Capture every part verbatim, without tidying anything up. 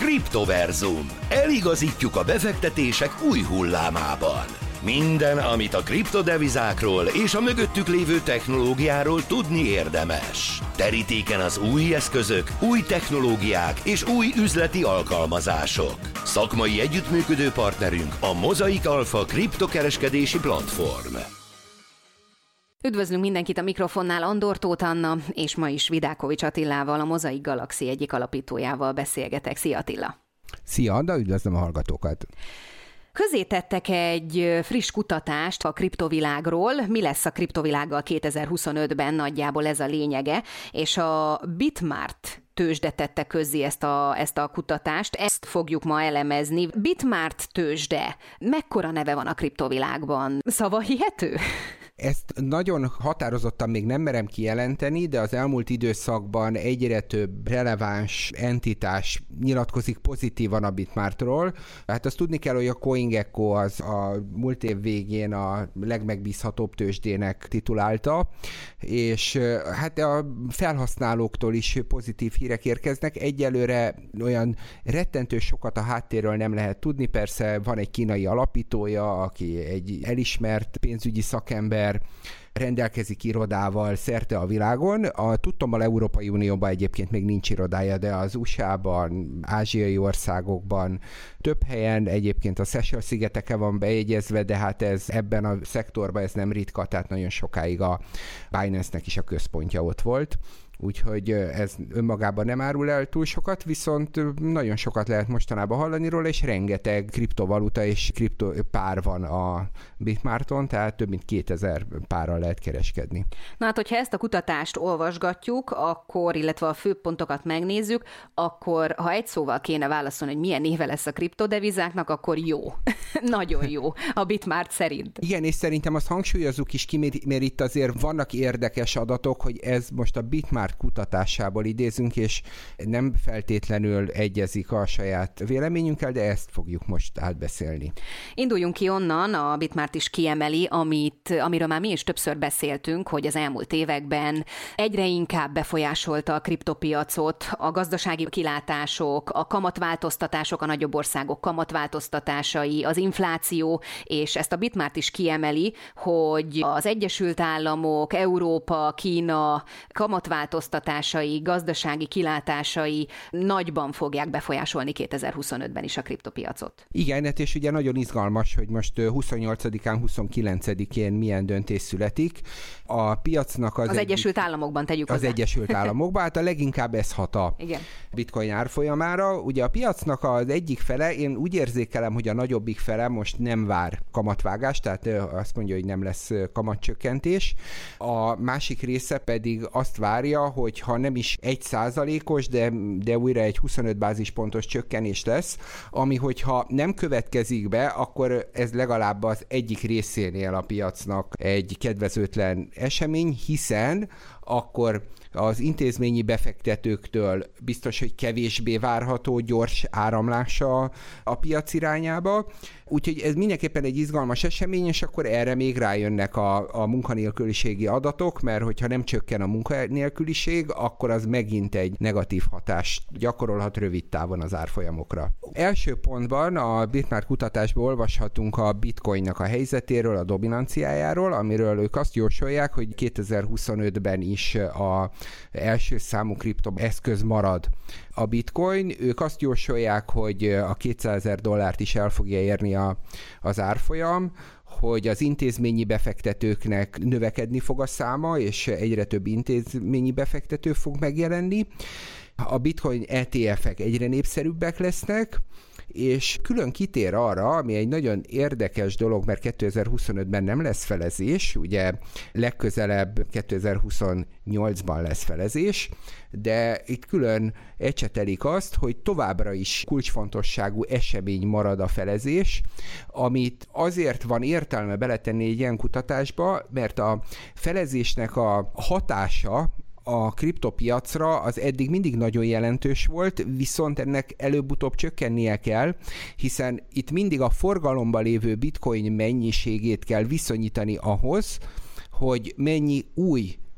Kriptoverzum. Eligazítjuk a befektetések új hullámában. Minden, amit a kriptodevizákról és a mögöttük lévő technológiáról tudni érdemes. Terítéken az új eszközök, új technológiák és új üzleti alkalmazások. Szakmai együttműködő partnerünk a Mozaik Alpha kriptokereskedési platform. Üdvözlünk mindenkit a mikrofonnál, Andor Tóth Anna, és ma is Vidákovics Attilával, a Mozaik Galaxy egyik alapítójával beszélgetek. Szia Attila! Szia Anna, üdvözlöm a hallgatókat! Közé tettek egy friss kutatást a kriptovilágról. Mi lesz a kriptovilággal kétezer-huszonötben, nagyjából ez a lényege, és a Bitmart tőzsde tette közzé ezt a, ezt a kutatást. Ezt fogjuk ma elemezni. Bitmart tőzsde. Mekkora neve van a kriptovilágban? Szavahihető? Ezt nagyon határozottan még nem merem kijelenteni, de az elmúlt időszakban egyre több releváns entitás nyilatkozik pozitívan a Bitmartról. Hát azt tudni kell, hogy a CoinGecko az a múlt év végén a legmegbízhatóbb tőzsdének titulálta, és hát a felhasználóktól is pozitív hírek érkeznek. Egyelőre olyan rettentő sokat a háttérről nem lehet tudni, persze van egy kínai alapítója, aki egy elismert pénzügyi szakember, rendelkezik irodával szerte a világon. A tudtommal Európai Unióban egyébként még nincs irodája, de az u es á-ban, ázsiai országokban, több helyen, egyébként a Seychelles-szigeteken van bejegyezve, de hát ez ebben a szektorban ez nem ritka, tehát nagyon sokáig a Binance-nek is a központja ott volt. Úgyhogy ez önmagában nem árul el túl sokat, viszont nagyon sokat lehet mostanában hallani róla, és rengeteg kriptovaluta és kriptopár van a Bitmarton, tehát több mint kétezer párral lehet kereskedni. Na hát, hogyha ezt a kutatást olvasgatjuk, akkor, illetve a főpontokat megnézzük, akkor ha egy szóval kéne válaszolni, hogy milyen néve lesz a kriptodevizáknak, akkor jó. Nagyon jó a Bitmart szerint. Igen, és szerintem azt hangsúlyozzuk is ki, mert itt azért vannak érdekes adatok, hogy ez most a Bitmart kutatásából idézünk, és nem feltétlenül egyezik a saját véleményünkkel, de ezt fogjuk most átbeszélni. Induljunk ki onnan, a Bitmart is kiemeli, amit, amiről már mi is többször beszéltünk, hogy az elmúlt években egyre inkább befolyásolta a kriptopiacot, a gazdasági kilátások, a kamatváltoztatások, a nagyobb országok kamatváltoztatásai, az infláció, és ezt a Bitmart is kiemeli, hogy az Egyesült Államok, Európa, Kína kamatváltoztatásai, gazdasági kilátásai nagyban fogják befolyásolni kétezer-huszonötben is a kriptopiacot. Igen, és ugye nagyon izgalmas, hogy most huszonnyolcadikán, huszonkilencedikén milyen döntés születik. A piacnak az... Az egy... Egyesült Államokban tegyük Az hozzá. Egyesült Államokban, hát a leginkább ez hat a Igen. bitcoin árfolyamára. Ugye a piacnak az egyik fele, én úgy érzékelem, hogy a nagyobbik fele most nem vár kamatvágást, tehát azt mondja, hogy nem lesz kamatcsökkentés. A másik része pedig azt várja, hogy ha nem is egy százalékos, de, de újra egy huszonöt bázispontos csökkenés lesz, ami hogyha nem következik be, akkor ez legalább az egyik részénél a piacnak egy kedvezőtlen esemény, hiszen akkor az intézményi befektetőktől biztos, hogy kevésbé várható gyors áramlása a piac irányába. Úgyhogy ez mindenképpen egy izgalmas esemény, és akkor erre még rájönnek a, a munkanélküliségi adatok, mert hogyha nem csökken a munkanélküliség, akkor az megint egy negatív hatást gyakorolhat rövid távon az árfolyamokra. Első pontban a Bitmart kutatásban olvashatunk a bitcoinnak a helyzetéről, a dominanciájáról, amiről ők azt jósolják, hogy kétezer-huszonötben is a első számú kriptoeszköz marad a bitcoin. Ők azt jósolják, hogy a kétszázezer dollárt is el fogja érni a, az árfolyam, hogy az intézményi befektetőknek növekedni fog a száma, és egyre több intézményi befektető fog megjelenni. A bitcoin é té ef-ek egyre népszerűbbek lesznek, és külön kitér arra, ami egy nagyon érdekes dolog, mert kétezer-huszonötben nem lesz felezés, ugye legközelebb kétezer-huszonnyolcban lesz felezés, de itt külön ecsetelik azt, hogy továbbra is kulcsfontosságú esemény marad a felezés, amit azért van értelme beletenni egy ilyen kutatásba, mert a felezésnek a hatása a kriptopiacra az eddig mindig nagyon jelentős volt, viszont ennek előbb-utóbb csökkennie kell, hiszen itt mindig a forgalomban lévő bitcoin mennyiségét kell viszonyítani ahhoz, hogy mennyi új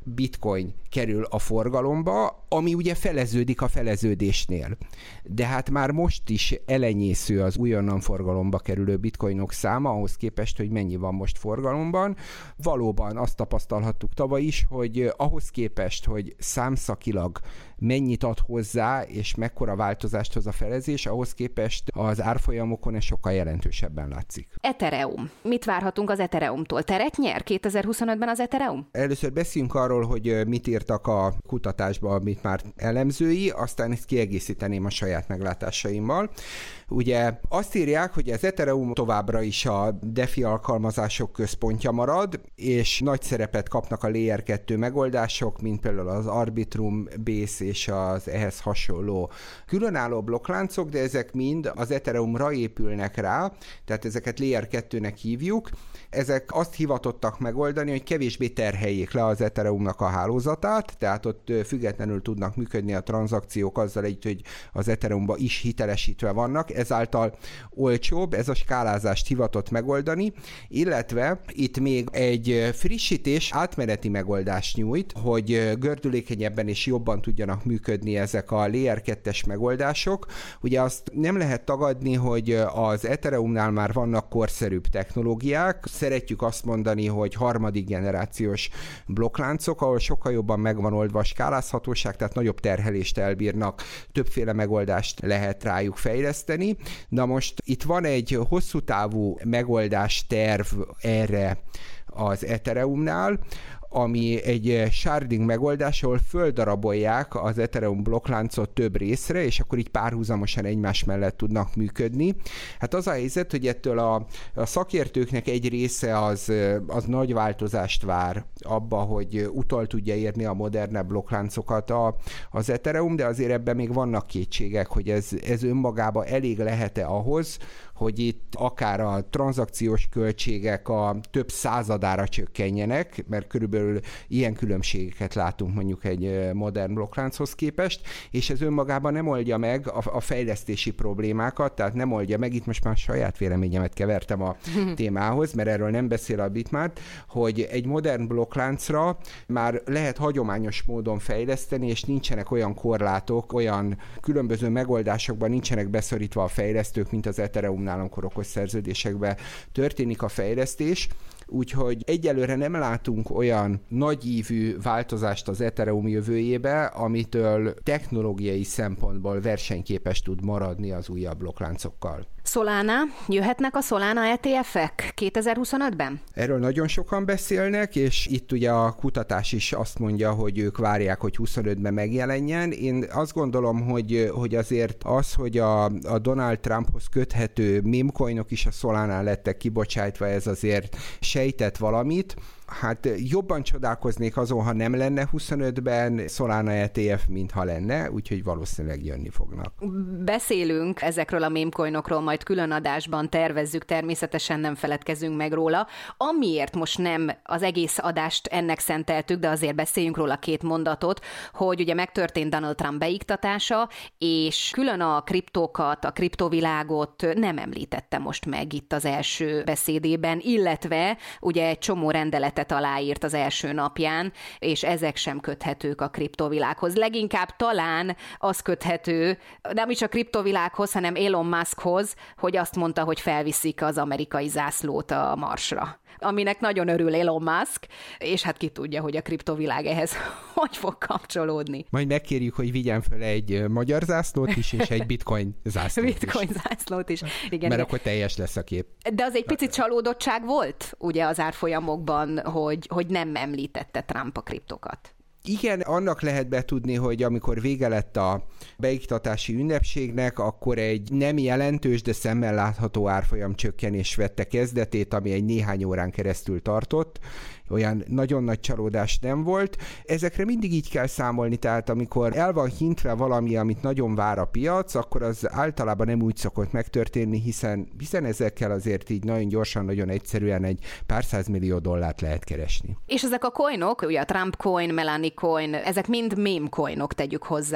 bitcoin kerül a forgalomba, ami ugye feleződik a feleződésnél. De hát már most is elenyésző az újonnan forgalomba kerülő bitcoinok száma, ahhoz képest, hogy mennyi van most forgalomban. Valóban azt tapasztalhattuk tavaly is, hogy ahhoz képest, hogy számszakilag mennyit ad hozzá, és mekkora változást hoz a felezés, ahhoz képest az árfolyamokon ez sokkal jelentősebben látszik. Ethereum. Mit várhatunk az Ethereumtól? Teret nyer kétezer-huszonötben az Ethereum? Először beszéljünk arról, hogy mit írtak a kutatásban, amit már elemzői, aztán ezt kiegészíteném a saját meglátásaimmal. Ugye azt írják, hogy az Ethereum továbbra is a DeFi alkalmazások központja marad, és nagy szerepet kapnak a Layer kettő megoldások, mint például az Arbitrum, Base és az ehhez hasonló különálló blokkláncok, de ezek mind az Ethereumra épülnek rá, tehát ezeket Layer kettőnek hívjuk. Ezek azt hivatottak megoldani, hogy kevésbé terheljék le az Ethereumnak a hálózatát, tehát ott függetlenül tudnak működni a tranzakciók azzal együtt, hogy az Ethereumba is hitelesítve vannak, ezáltal olcsóbb, ez a skálázást hivatott megoldani, illetve itt még egy frissítés, átmeneti megoldást nyújt, hogy gördülékenyebben és jobban tudjanak működni ezek a Layer kettes megoldások. Ugye azt nem lehet tagadni, hogy az Ethereumnál már vannak korszerűbb technológiák, szeretjük azt mondani, hogy harmadik generációs blokkláncok, ahol sokkal jobban megvan oldva a skálázhatóság, tehát nagyobb terhelést elbírnak, többféle megoldást lehet rájuk fejleszteni. Na most itt van egy hosszú távú megoldás terv erre az Ethereumnál, ami egy sharding megoldás, ahol földarabolják az Ethereum blokkláncot több részre, és akkor így párhuzamosan egymás mellett tudnak működni. Hát az a helyzet, hogy ettől a, a szakértőknek egy része az, az nagy változást vár abba, hogy utol tudja érni a modernebb blokkláncokat a, az Ethereum, de azért ebben még vannak kétségek, hogy ez, ez önmagában elég lehet-e ahhoz, hogy itt akár a tranzakciós költségek a több századára csökkenjenek, mert körülbelül ilyen különbségeket látunk mondjuk egy modern blokklánchoz képest, és ez önmagában nem oldja meg a, a fejlesztési problémákat, tehát nem oldja meg, itt most már saját véleményemet kevertem a témához, mert erről nem beszél a Bitmart, hogy egy modern blokkláncra már lehet hagyományos módon fejleszteni, és nincsenek olyan korlátok, olyan különböző megoldásokban nincsenek beszorítva a fejlesztők, mint az Ethereum amikor okos szerződésekben történik a fejlesztés, úgyhogy egyelőre nem látunk olyan nagyívű változást az Ethereum jövőjébe, amitől technológiai szempontból versenyképes tud maradni az újabb blokkláncokkal. Solana, jöhetnek a Solana é té ef-ek kétezer-huszonötben? Erről nagyon sokan beszélnek, és itt ugye a kutatás is azt mondja, hogy ők várják, hogy huszonötben megjelenjen. Én azt gondolom, hogy, hogy azért az, hogy a, a Donald Trumphoz köthető memecoinok is a Solánán lettek kibocsátva, ez azért sejtett valamit. Hát jobban csodálkoznék azon, ha nem lenne huszonötben Solana é té ef, mint ha lenne, úgyhogy valószínűleg jönni fognak. Beszélünk ezekről a memecoinokról, majd külön adásban tervezzük, természetesen nem feledkezünk meg róla. Amiért most nem az egész adást ennek szenteltük, de azért beszéljünk róla két mondatot, hogy ugye megtörtént Donald Trump beiktatása, és külön a kriptókat, a kriptovilágot nem említette most meg itt az első beszédében, illetve ugye egy csomó rendelet aláírt az első napján, és ezek sem köthetők a kriptovilághoz. Leginkább talán az köthető, nem is a kriptovilághoz, hanem Elon Muskhoz, hogy azt mondta, hogy felviszik az amerikai zászlót a Marsra. Aminek nagyon örül Elon Musk, és hát ki tudja, hogy a kriptovilág ehhez hogy fog kapcsolódni. Majd megkérjük, hogy vigyen fel egy magyar zászlót is, és egy bitcoin zászlót bitcoin is. zászlót is. Igen, Mert igen. akkor teljes lesz a kép. De az egy picit csalódottság volt, ugye az árfolyamokban, hogy, hogy nem említette Trump a kriptokat. Igen, annak lehet betudni, hogy amikor vége lett a beiktatási ünnepségnek, akkor egy nem jelentős, de szemmel látható árfolyam csökkenés vette kezdetét, ami egy néhány órán keresztül tartott. Olyan nagyon nagy csalódás nem volt. Ezekre mindig így kell számolni, tehát amikor el van hintve valami, amit nagyon vár a piac, akkor az általában nem úgy szokott megtörténni, hiszen, hiszen ezekkel azért így nagyon gyorsan, nagyon egyszerűen egy pár százmillió dollárt lehet keresni. És ezek a coinok, ugye a Trump coin, Melania coin, ezek mind meme coinok, tegyük hozzá.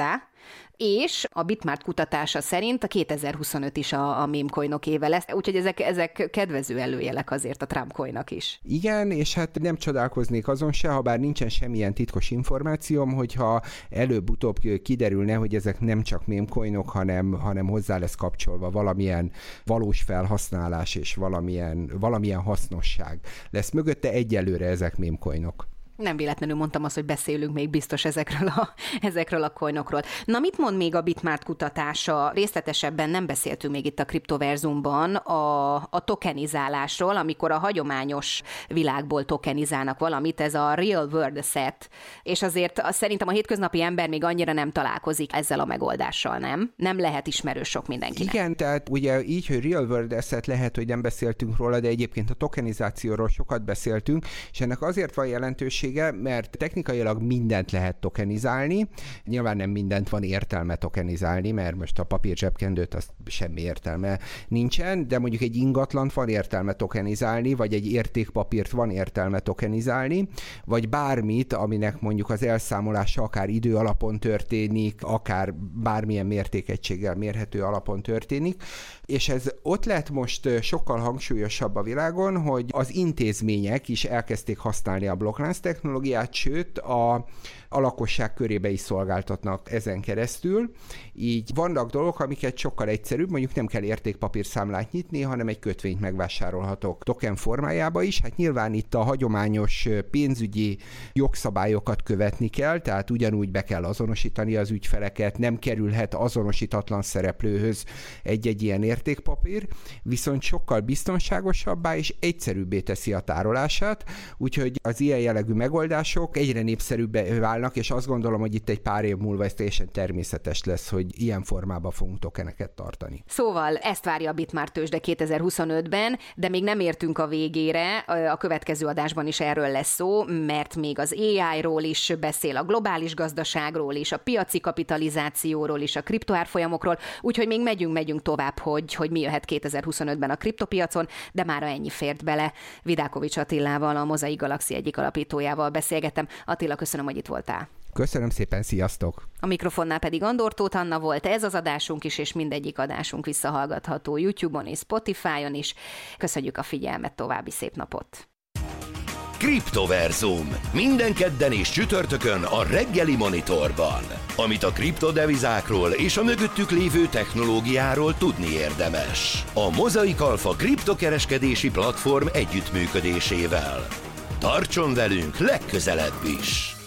és a Bitmart kutatása szerint a kétezer-huszonöt is a, a mémcoinok éve lesz, úgyhogy ezek, ezek kedvező előjelek azért a Trumpcoinnak is. Igen, és hát nem csodálkoznék azon se, ha bár nincsen semmilyen titkos információm, hogyha előbb-utóbb kiderülne, hogy ezek nem csak mémcoinok, hanem, hanem hozzá lesz kapcsolva valamilyen valós felhasználás és valamilyen, valamilyen hasznosság lesz mögötte, egyelőre ezek mémcoinok. Nem véletlenül mondtam azt, hogy beszélünk még biztos ezekről a, ezekről a coinokról. Na, mit mond még a Bitmart kutatása? Részletesebben nem beszéltünk még itt a Kriptoverzumban a, a tokenizálásról, amikor a hagyományos világból tokenizálnak valamit, ez a real world asset, és azért azt szerintem a hétköznapi ember még annyira nem találkozik ezzel a megoldással, nem? Nem lehet ismerős sok mindenkinek. Igen, tehát ugye így, hogy real world asset lehet, hogy nem beszéltünk róla, de egyébként a tokenizációról sokat beszéltünk, és ennek azért van jelentőség, mert technikailag mindent lehet tokenizálni. Nyilván nem mindent van értelme tokenizálni, mert most a papír zsebkendőt azt semmi értelme nincsen, de mondjuk egy ingatlant van értelme tokenizálni, vagy egy értékpapírt van értelme tokenizálni, vagy bármit, aminek mondjuk az elszámolása akár idő alapon történik, akár bármilyen mértékegységgel mérhető alapon történik, és ez ott lett most sokkal hangsúlyosabb a világon, hogy az intézmények is elkezdték használni a blokklánc technológiát, sőt a, a lakosság körébe is szolgáltatnak ezen keresztül. Így vannak dolgok, amiket sokkal egyszerűbb, mondjuk nem kell értékpapírszámlát nyitni, hanem egy kötvényt megvásárolhatok token formájába is. Hát nyilván itt a hagyományos pénzügyi jogszabályokat követni kell, tehát ugyanúgy be kell azonosítani az ügyfeleket, nem kerülhet azonosítatlan szereplőhöz egy-egy ilyen értékpapír, viszont sokkal biztonságosabbá és egyszerűbbé teszi a tárolását, úgyhogy az ilyen jellegű megoldások egyre népszerűbbé válnak, és azt gondolom, hogy itt egy pár év múlva ez teljesen természetes lesz, hogy ilyen formában fogunk tokeneket tartani. Szóval ezt várja a Bitmart tőzsde kétezer-huszonötben, de még nem értünk a végére, a következő adásban is erről lesz szó, mert még az á í-ról is beszél, a globális gazdaságról is, a piaci kapitalizációról is, a kriptoárfolyamokról, úgyhogy még megyünk, megyünk tovább, hogy, hogy mi jöhet kétezer-huszonötben a kriptopiacon, de mára ennyi fért bele. Vidákovics Attilával, a Mosaic Galaxy egyik alapítójával beszélgettem. Attila, köszönöm, hogy itt voltál. Köszönöm szépen, sziasztok! A mikrofonnál pedig Andor Tóth Anna volt, ez az adásunk is, és mindegyik adásunk visszahallgatható YouTube-on és Spotify-on is. Köszönjük a figyelmet, további szép napot! Kriptoverzum. Minden kedden és csütörtökön a reggeli Monitorban. Amit a kriptodevizákról és a mögöttük lévő technológiáról tudni érdemes. A Mosaic Alpha kriptokereskedési platform együttműködésével. Tartson velünk legközelebb is!